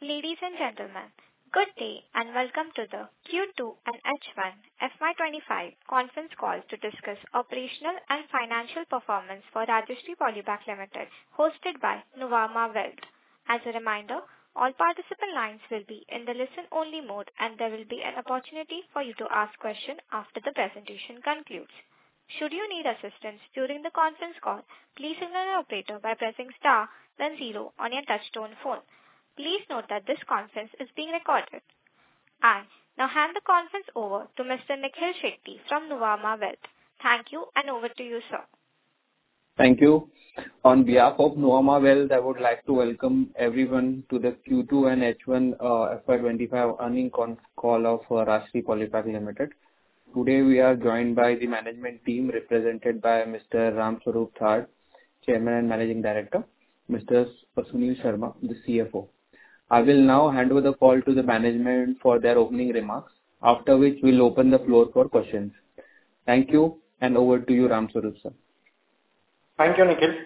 Ladies and gentlemen, good day and welcome to the Q2 and H1 FY25 conference call to discuss operational and financial performance for Rajashree Polybags Limited, hosted by Nuvama Wealth. As a reminder, all participant lines will be in the listen-only mode, and there will be an opportunity for you to ask questions after the presentation concludes. Should you need assistance during the conference call, please signal an operator by pressing star, then zero on your touch-tone phone. Please note that this conference is being recorded. I now hand the conference over to Mr. Nikhil Shetty from Nuvama Wealth. Thank you, and over to you, sir. Thank you. On behalf of Nuvama Wealth, I would like to welcome everyone to the Q2 and H1 FY25 earnings call of Rajashree Polybags Limited. Today, we are joined by the management team represented by Mr. Ram Swarup Thad, Chairman and Managing Director, Mr. Sunil Sharma, the CFO. I will now hand over the call to the management for their opening remarks, after which we'll open the floor for questions. Thank you, and over to you, Ram Swarup, sir. Thank you, Nikhil.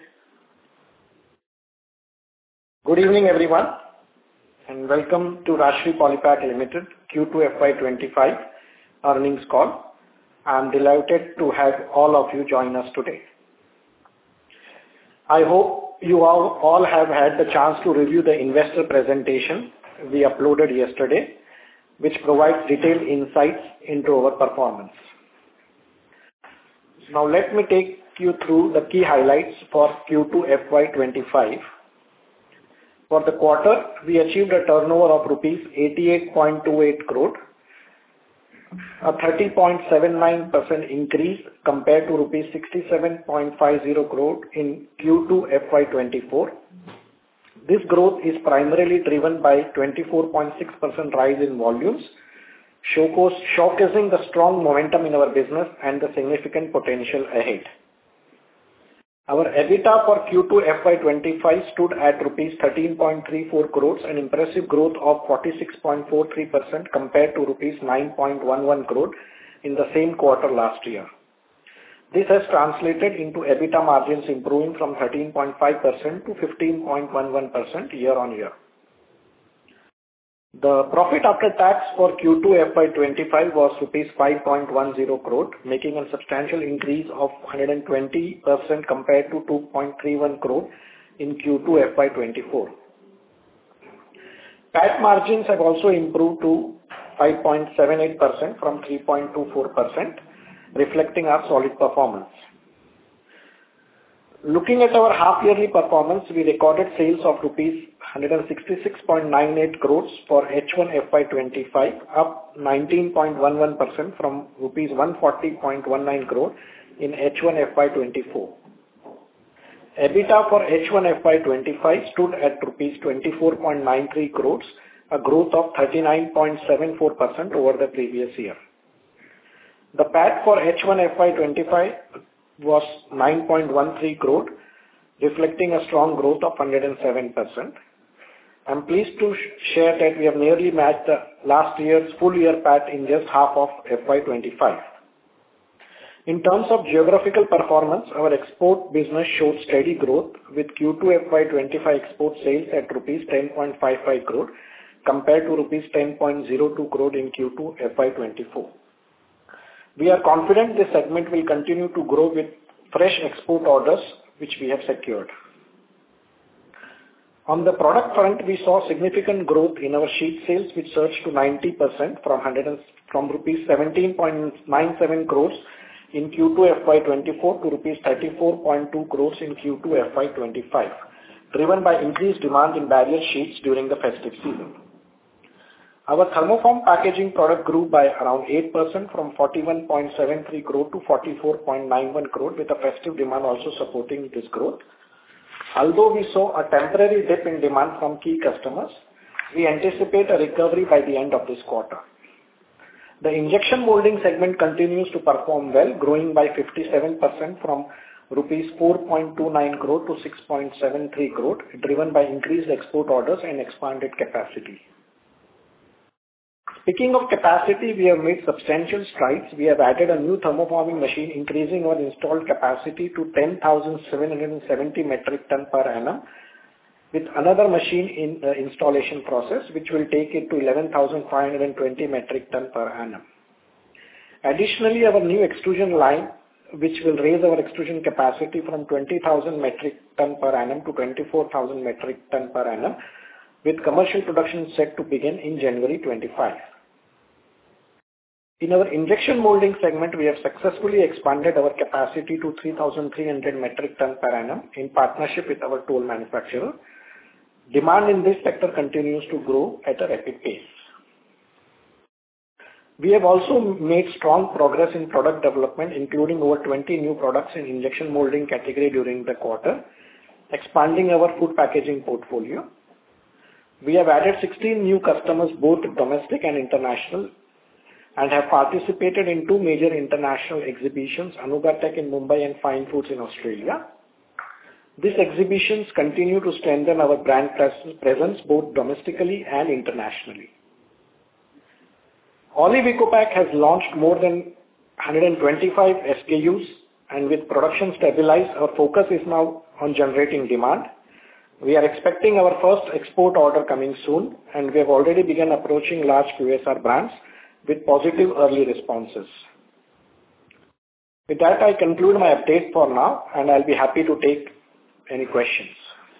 Good evening, everyone, and welcome to Rajashree Polybags Limited Q2 FY25 earnings call. I'm delighted to have all of you join us today. I hope you all have had the chance to review the investor presentation we uploaded yesterday, which provides detailed insights into our performance. Now, let me take you through the key highlights for Q2 FY25. For the quarter, we achieved a turnover of rupees 88.28 crore, a 30.79% increase compared to rupees 67.50 crore in Q2 FY24. This growth is primarily driven by 24.6% rise in volumes, showcasing the strong momentum in our business and the significant potential ahead. Our EBITDA for Q2 FY25 stood at rupees 13.34 crores, an impressive growth of 46.43% compared to rupees 9.11 crore in the same quarter last year. This has translated into EBITDA margins improving from 13.5% to 15.11% year on year. The profit after tax for Q2 FY25 was rupees 5.10 crore, making a substantial increase of 120% compared to 2.31 crore in Q2 FY24. PAT margins have also improved to 5.78% from 3.24%, reflecting our solid performance. Looking at our half-yearly performance, we recorded sales of rupees 166.98 crores for H1 FY25, up 19.11% from rupees 140.19 crore in H1 FY24. EBITDA for H1 FY25 stood at rupees 24.93 crores, a growth of 39.74% over the previous year. The PAT for H1 FY25 was 9.13 crore, reflecting a strong growth of 107%. I'm pleased to share that we have nearly matched the last year's full year PAT in just half of FY25. In terms of geographical performance, our export business showed steady growth with Q2 FY25 export sales at rupees 10.55 crore compared to rupees 10.02 crore in Q2 FY24. We are confident this segment will continue to grow with fresh export orders which we have secured. On the product front, we saw significant growth in our sheet sales, which surged to 90% from rupees 17.97 crores in Q2 FY24 to rupees 34.2 crores in Q2 FY25, driven by increased demand in barrier sheets during the festive season. Our thermoform packaging product grew by around 8% from 41.73 crore to 44.91 crore, with a festive demand also supporting this growth. Although we saw a temporary dip in demand from key customers, we anticipate a recovery by the end of this quarter. The injection molding segment continues to perform well, growing by 57% from rupees 4.29 crore to 6.73 crore, driven by increased export orders and expanded capacity. Speaking of capacity, we have made substantial strides. We have added a new thermoforming machine, increasing our installed capacity to 10,770 metric ton per annum, with another machine in the installation process, which will take it to 11,520 metric ton per annum. Additionally, our new extrusion line, which will raise our extrusion capacity from 20,000 metric ton per annum to 24,000 metric ton per annum, with commercial production set to begin in January 25. In our injection molding segment, we have successfully expanded our capacity to 3,300 metric ton per annum in partnership with our tool manufacturer. Demand in this sector continues to grow at a rapid pace. We have also made strong progress in product development, including over 20 new products in injection molding category during the quarter, expanding our food packaging portfolio. We have added 16 new customers, both domestic and international, and have participated in two major international exhibitions, Anuga Tech in Mumbai and Fine Foods in Australia. These exhibitions continue to strengthen our brand presence both domestically and internationally. Oli Wicopac has launched more than 125 SKUs, and with production stabilized, our focus is now on generating demand. We are expecting our first export order coming soon, and we have already begun approaching large QSR brands with positive early responses. With that, I conclude my update for now, and I'll be happy to take any questions.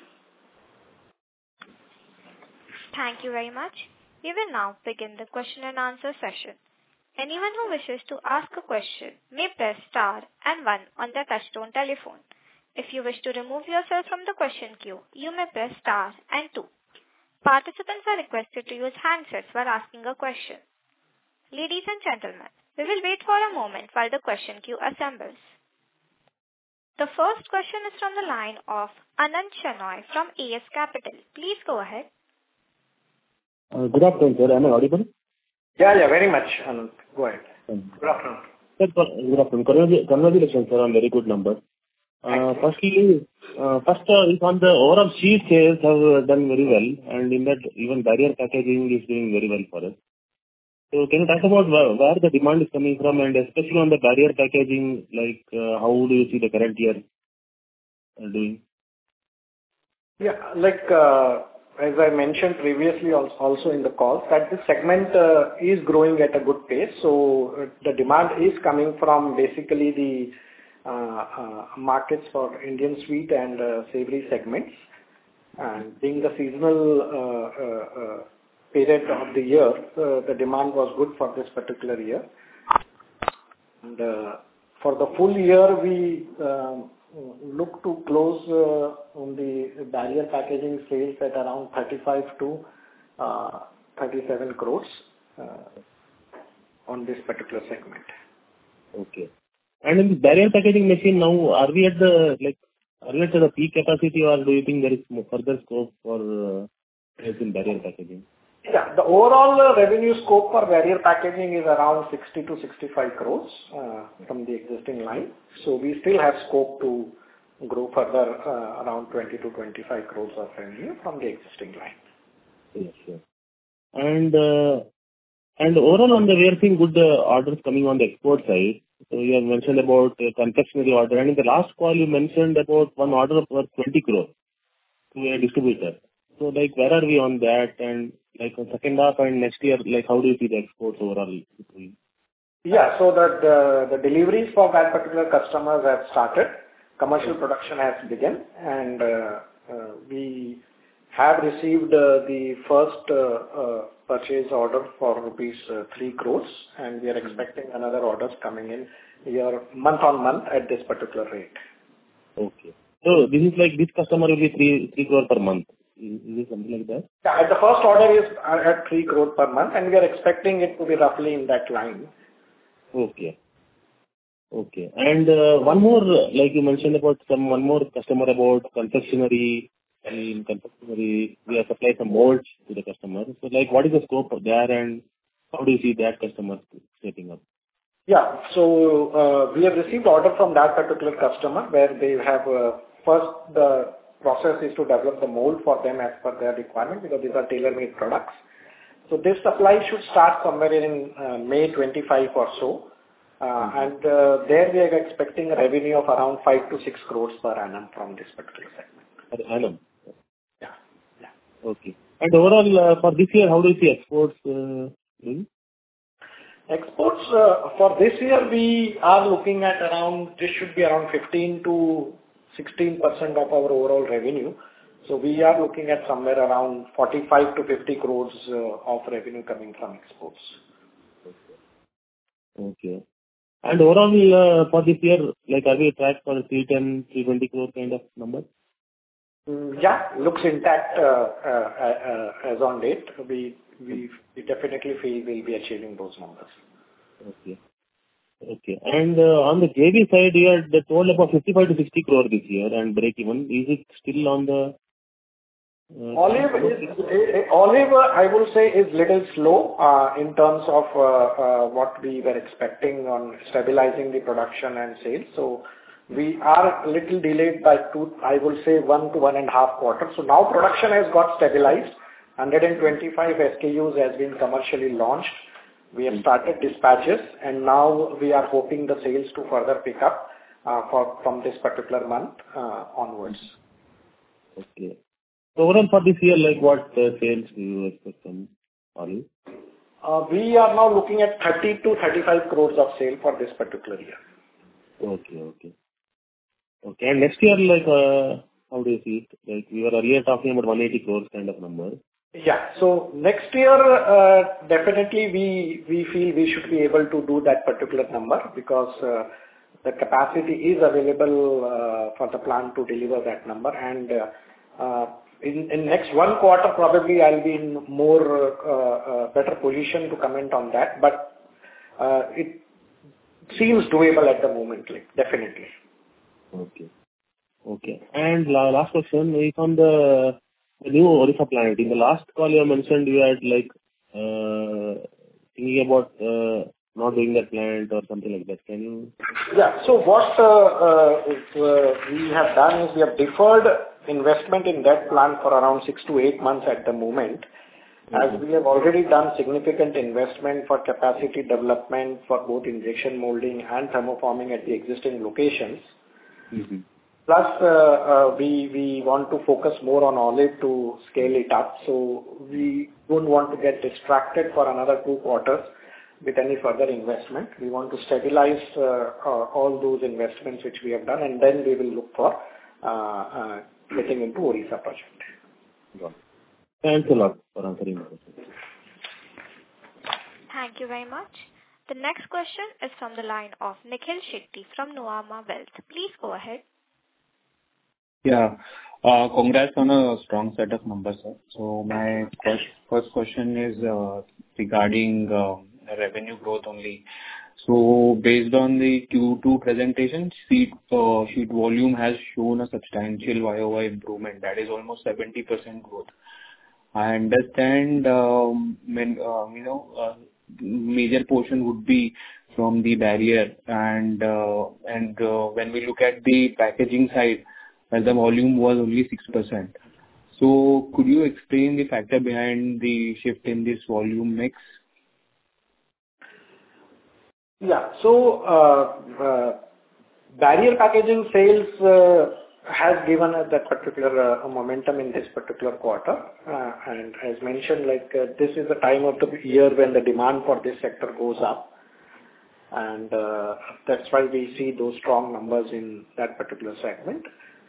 Thank you very much. We will now begin the question and answer session. Anyone who wishes to ask a question may press star and 1 on their touchtone telephone. If you wish to remove yourself from the question queue, you may press star and 2. Participants are requested to use handsets while asking a question. Ladies and gentlemen, we will wait for a moment while the question queue assembles. The first question is from the line of Anand Shanoy from AS Capital. Please go ahead. Good afternoon, sir. Am I audible? Yeah, very much, Anand. Go ahead. Good afternoon. Sir, good afternoon. Congratulations, sir, on very good number. First is on the overall sheet sales have done very well, and in that even barrier packaging is doing very well for us. So can you talk about where the demand is coming from, and especially on the barrier packaging, like how do you see the current year doing? Yeah, like as I mentioned previously also in the call, that this segment is growing at a good pace. So the demand is coming from basically the markets for Indian sweet and savory segments. And being the seasonal period of the year, the demand was good for this particular year. And for the full year, we look to close on the barrier packaging sales at around 35 to 37 crores on this particular segment. Okay. And in the barrier packaging machine now, are we at the peak capacity, or do you think there is further scope for sales in barrier packaging? Yeah, the overall revenue scope for barrier packaging is around 60 to 65 crores from the existing line. So we still have scope to grow further around 20 to 25 crores of revenue from the existing line. Yes, sir. And overall on the, we are seeing good orders coming on the export side. So you have mentioned about a confectionery order, and in the last call you mentioned about one order for 20 crores to a distributor. So like where are we on that, and like on second half and next year, like how do you see the exports overall? Yeah, so the deliveries for that particular customers have started. Commercial production has begun, and we have received the first purchase order for rupees 3 crores, and we are expecting another orders coming in here month on month at this particular rate. Okay. So this is like this customer will be 3 crore per month. Is it something like that? Yeah, the first order is at 3 crore per month, and we are expecting it to be roughly in that line. Okay. Okay. And one more, like you mentioned about one more customer about confectionery. In confectionery, we are supplying some molds to the customer. So like what is the scope of there, and how do you see that customer stepping up? Yeah, so we have received order from that particular customer where they have first the process is to develop the mold for them as per their requirement, because these are tailor-made products. So this supply should start somewhere in May 25 or so. And there we are expecting a revenue of around 5 to 6 crores per annum from this particular segment. Per annum? Yeah. Okay. And overall, for this year, how do you see exports doing? Exports, for this year, we are looking at around, this should be around 15 to 16% of our overall revenue. So we are looking at somewhere around 45 to 50 crores of revenue coming from exports. Okay. And overall, for this year, like, are we tracked for 310, 320 crore kind of number? Yeah, looks intact as on date. We definitely feel we'll be achieving those numbers. Okay. Okay. And on the JV side, you had told about 55 to 60 crore this year and break even. Is it still on the Olive, I will say, is little slow in terms of what we were expecting on stabilizing the production and sales. So we are a little delayed by I will say 1 to 1.5 quarters. So now production has got stabilized. 125 SKUs has been commercially launched. We have started dispatches, and now we are hoping the sales to further pick up from this particular month onwards. Okay. So overall for this year, like, what sales do you expect from Olive? We are now looking at 30 to 35 crores of sale for this particular year. Okay, okay. Okay, and next year, like, how do you see it? Like, we were earlier talking about 180 crores kind of number. Yeah, so next year, definitely we feel we should be able to do that particular number because the capacity is available for the plant to deliver that number. And in next 1 quarter, probably I'll be in more better position to comment on that. But it seems doable at the moment, like, definitely. Okay. Okay. And last question is on the new Odisha plant. In the last call you mentioned you had, like, thinking about not doing that plant or something like that. Can you? Yeah. So what we have done is we have deferred investment in that plant for around 6 to 8 months at the moment. As we have already done significant investment for capacity development for both injection molding and thermoforming at the existing locations. Mm-hmm. Plus, we want to focus more on Olive to scale it up. So we don't want to get distracted for another 2 quarters with any further investment. We want to stabilize all those investments which we have done, and then we will look for getting into Odisha project. Got it. Thanks a lot for answering my question. Thank you very much. The next question is from the line of Nikhil Shetty from Nuvama Wealth. Please go ahead. Yeah. Congrats on a strong set of numbers, sir. So my first question is regarding revenue growth only. So based on the Q2 presentation, sheet volume has shown a substantial YOY improvement. That is almost 70% growth. I understand, major portion would be from the barrier and when we look at the packaging side, well, the volume was only 6%. So could you explain the factor behind the shift in this volume mix? Yeah. So barrier packaging sales has given us that particular momentum in this particular quarter. And as mentioned, like, this is the time of the year when the demand for this sector goes up. And that's why we see those strong numbers in that particular segment.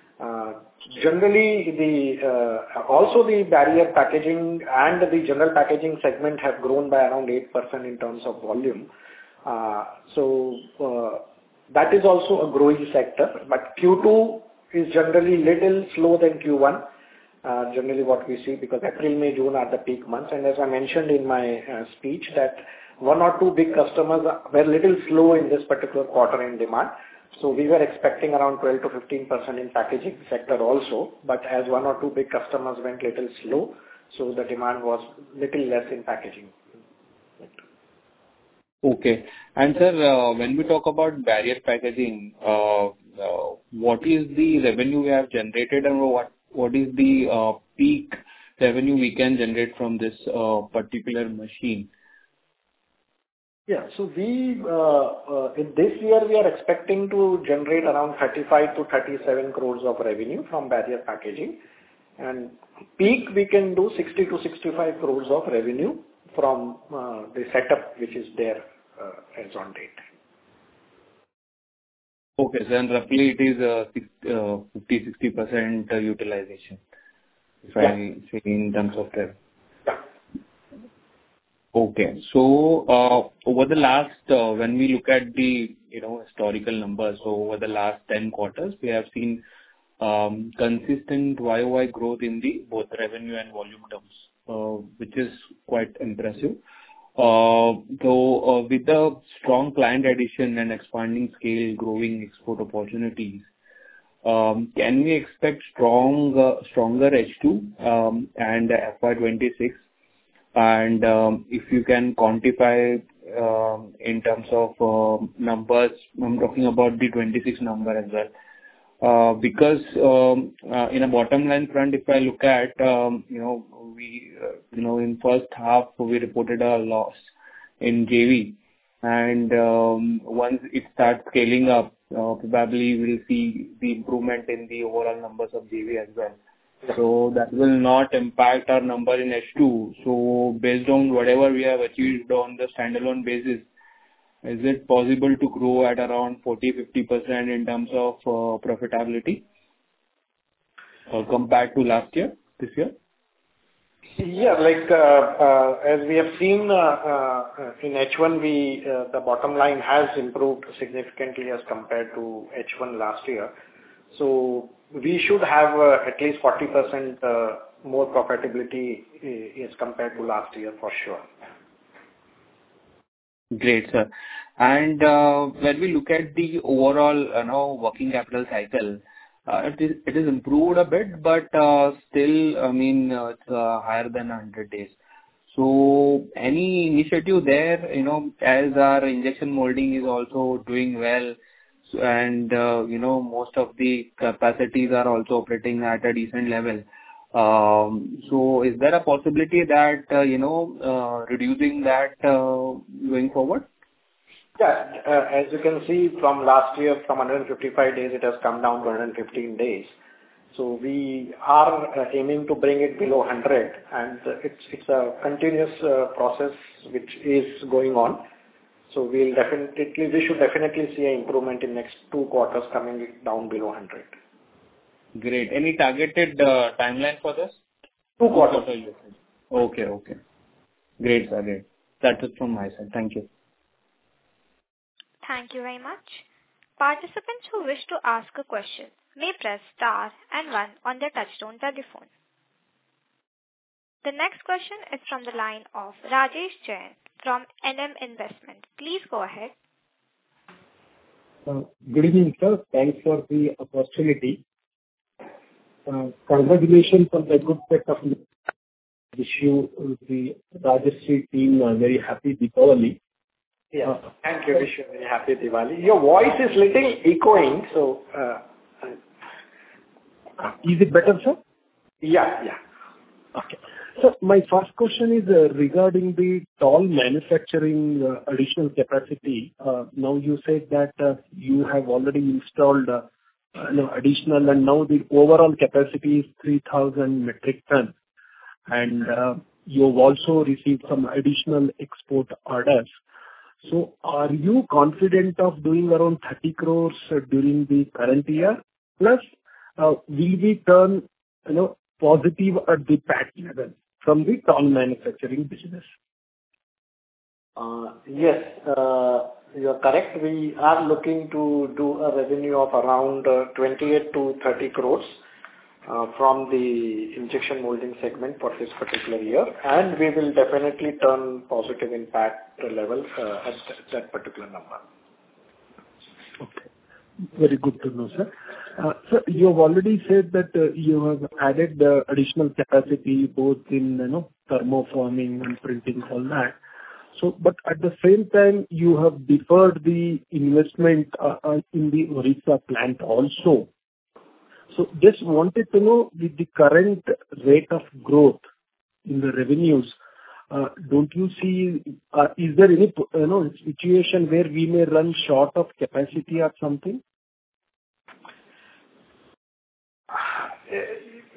Generally, also the barrier packaging and the general packaging segment have grown by around 8% in terms of volume. So that is also a growing sector. But Q2 is generally little slow than Q1. Generally what we see, because April, May, June are the peak months. And as I mentioned in my speech, that 1 or 2 big customers were little slow in this particular quarter in demand. So we were expecting around 12 to 15% in packaging sector also. But as 1 or 2 big customers went little slow, so the demand was little less in packaging. Okay. And sir, when we talk about barrier packaging, what is the revenue we have generated and what is the peak revenue we can generate from this particular machine? Yeah. So in this year, we are expecting to generate around 35 to 37 crores of revenue from barrier packaging. and peak we can do 60 to 65 crores of revenue from the setup which is there as on date. Okay, so then roughly it is 50-60% utilization, if I say in terms of revenue. Okay. So, over the last, when we look at the, historical numbers, so over the last 10 quarters, we have seen consistent YOY growth in the both revenue and volume terms, which is quite impressive. So, with the strong client addition and expanding scale, growing export opportunities, can we expect stronger H2 and FY26? And if you can quantify in terms of numbers, I'm talking about the 26 number as well. Because in a bottom line front, if I look at, we, in first half, we reported a loss in JV. And once it starts scaling up, probably we'll see the improvement in the overall numbers of JV as well. So that will not impact our number in H2. So based on whatever we have achieved on the standalone basis, is it possible to grow at around 40-50% in terms of profitability compared to last year, this year? Yeah, as we have seen in H1, the bottom line has improved significantly as compared to H1 last year. So we should have at least 40% more profitability as compared to last year for sure. Great, sir. And when we look at the overall working capital cycle, it is improved a bit, but still, I mean, it's higher than 100 days. So any initiative there, as our injection molding is also doing well, and most of the capacities are also operating at a decent level. So is there a possibility that reducing that going forward? Yeah, as you can see from last year, from 155 days, it has come down to 115 days. So we are aiming to bring it below 100, and it's a continuous process which is going on. So we should definitely see an improvement in next 2 quarters coming down below 100. Great. Any targeted timeline for this? 2 quarters. Okay. Great, sir. Great. That's it from my side. Thank you. Thank you very much. Participants who wish to ask a question may press star and 1 on their touchtone telephone. The next question is from the line of Rajesh Jain from NM Investment. Please go ahead. Good evening, sir. Thanks for the opportunity. Congratulations on the good set of issue. The Rajashree team are very happy Deepavali. Yeah, thank you. Wish you a very happy Diwali. Your voice is little echoing, so. Is it better, sir? Yeah. Okay. So my first question is regarding the toll manufacturing additional capacity. Now you said that you have already installed additional, and now the overall capacity is 3,000 metric ton. And you've also received some additional export orders. So are you confident of doing around 30 crores during the current year? Plus, will we turn positive at the PAT level from the toll manufacturing business? Yes, you are correct. We are looking to do a revenue of around 28 to 30 crores from the injection molding segment for this particular year, and we will definitely turn positive impact level at that particular number. Okay. Very good to know, sir. Sir, you have already said that you have added additional capacity both in thermoforming and printing, all that. So, but at the same time, you have deferred the investment in the Orissa plant also. So, just wanted to know, with the current rate of growth in the revenues, don't you see, is there any situation where we may run short of capacity or something?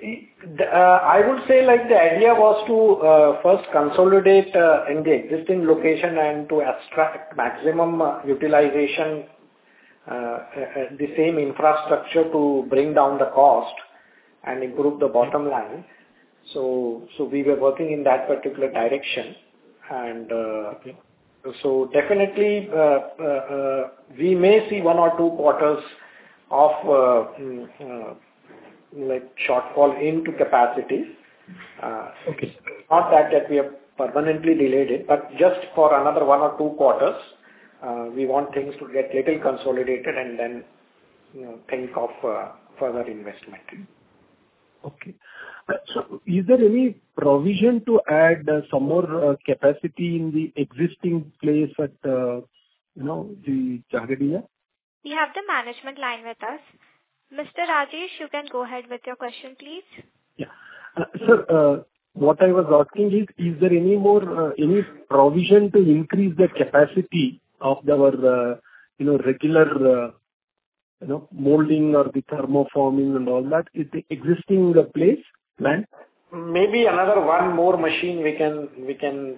I would say like the idea was to first consolidate in the existing location and to extract maximum utilization the same infrastructure to bring down the cost and improve the bottom line. So we were working in that particular direction, and so definitely we may see 1 or 2 quarters of like shortfall into capacities. Not that we have permanently delayed it, but just for another 1 or 2 quarters, we want things to get little consolidated and then think of further investment. Okay. So is there any provision to add some more capacity in the existing place at the Jhagadia? We have the management line with us. Mr. Rajesh, you can go ahead with your question, please. Yeah. Sir, what I was asking is there any more any provision to increase the capacity of our regular molding or the thermoforming and all that? Is the existing place plant? Maybe another 1 more machine we can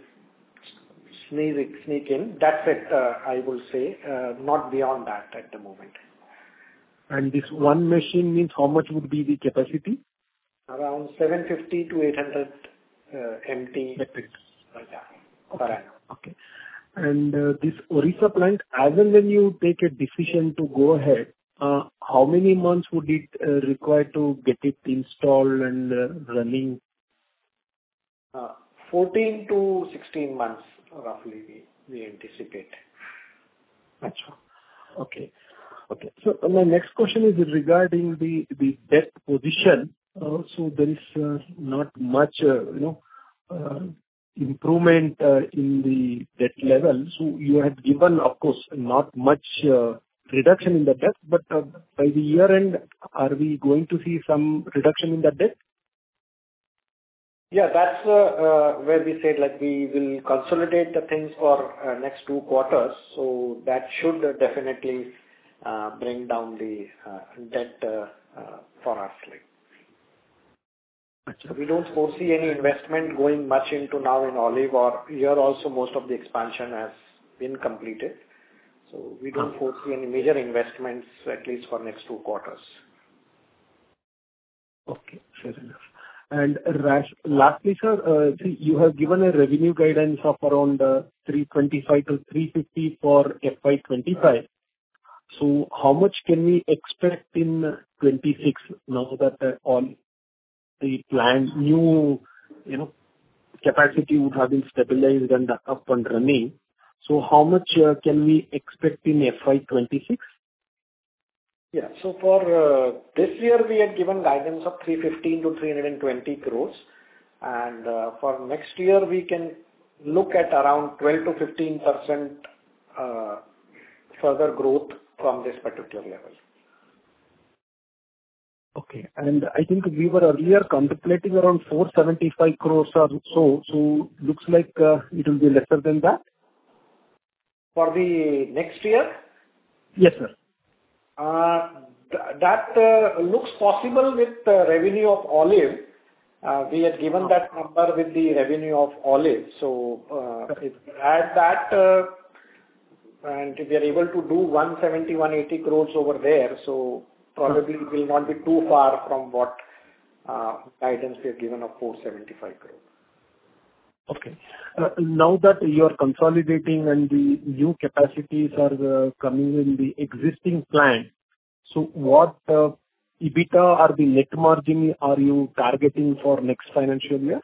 sneak in. That's it, I will say. Not beyond that at the moment. And this 1 machine means how much would be the capacity? Around 750 to 800 MT. Metric. Per annum. Okay. And this Orissa plant, as and when you take a decision to go ahead, how many months would it require to get it installed and running? 14 to 16 months, roughly, we anticipate. Okay. So my next question is regarding the debt position. So there is not much, improvement in the debt level. So you had given, of course, not much reduction in the debt, but by the year end, are we going to see some reduction in the debt? Yeah, that's where we said like we will consolidate the things for next 2 quarters. So that should definitely bring down the debt for us. We don't foresee any investment going much into now in Olive, or here also most of the expansion has been completed. So we don't foresee any major investments at least for next 2 quarters. Okay, fair enough. And lastly, sir, you have given a revenue guidance of around 325 to 350 for FY25. So how much can we expect in 26 now that all the planned new, capacity would have been stabilized and up and running? So how much can we expect in FY26? Yeah. So for this year, we had given guidance of 315 to 320 crores. And for next year, we can look at around 12 to 15% further growth from this particular level. Okay. And I think we were earlier contemplating around 475 crores or so. So looks like it will be lesser than that. For the next year? Yes, sir. That looks possible with the revenue of Olive. We had given that number with the revenue of Olive. So if we add that and if we are able to do 170, 180 crores over there, so probably will not be too far from what guidance we have given of 475 crores. Okay. Now that you are consolidating and the new capacities are coming in the existing plant, so what EBITDA or the net margin are you targeting for next financial year?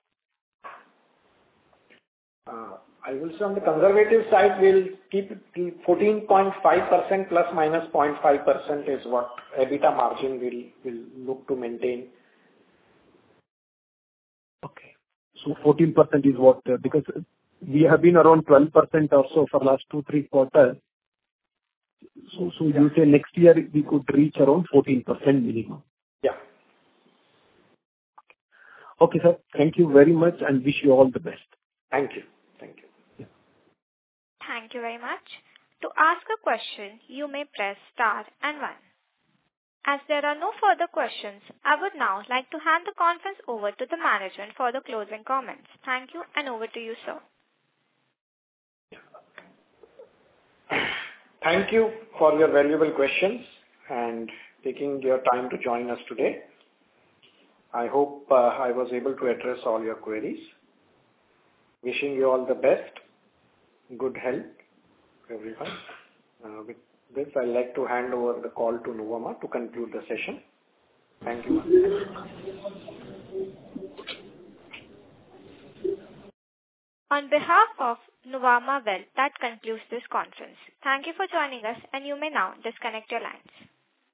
I will say on the conservative side, we'll keep it 14.5% plus minus 0.5% is what EBITDA margin will look to maintain. Okay. So 14% is what, because we have been around 12% or so for last 2-3 quarters. So you say next year we could reach around 14% minimum. Yeah. Okay, sir. Thank you very much and wish you all the best. Thank you. Yeah. Thank you very much. To ask a question, you may press star and 1. As there are no further questions, I would now like to hand the conference over to the management for the closing comments. Thank you, and over to you, sir. Thank you for your valuable questions and taking your time to join us today. I hope I was able to address all your queries. Wishing you all the best, good health, everyone. With this, I'd like to hand over the call to Nuvama to conclude the session. Thank you. On behalf of Nuvama Wealth, that concludes this conference. Thank you for joining us, and you may now disconnect your lines.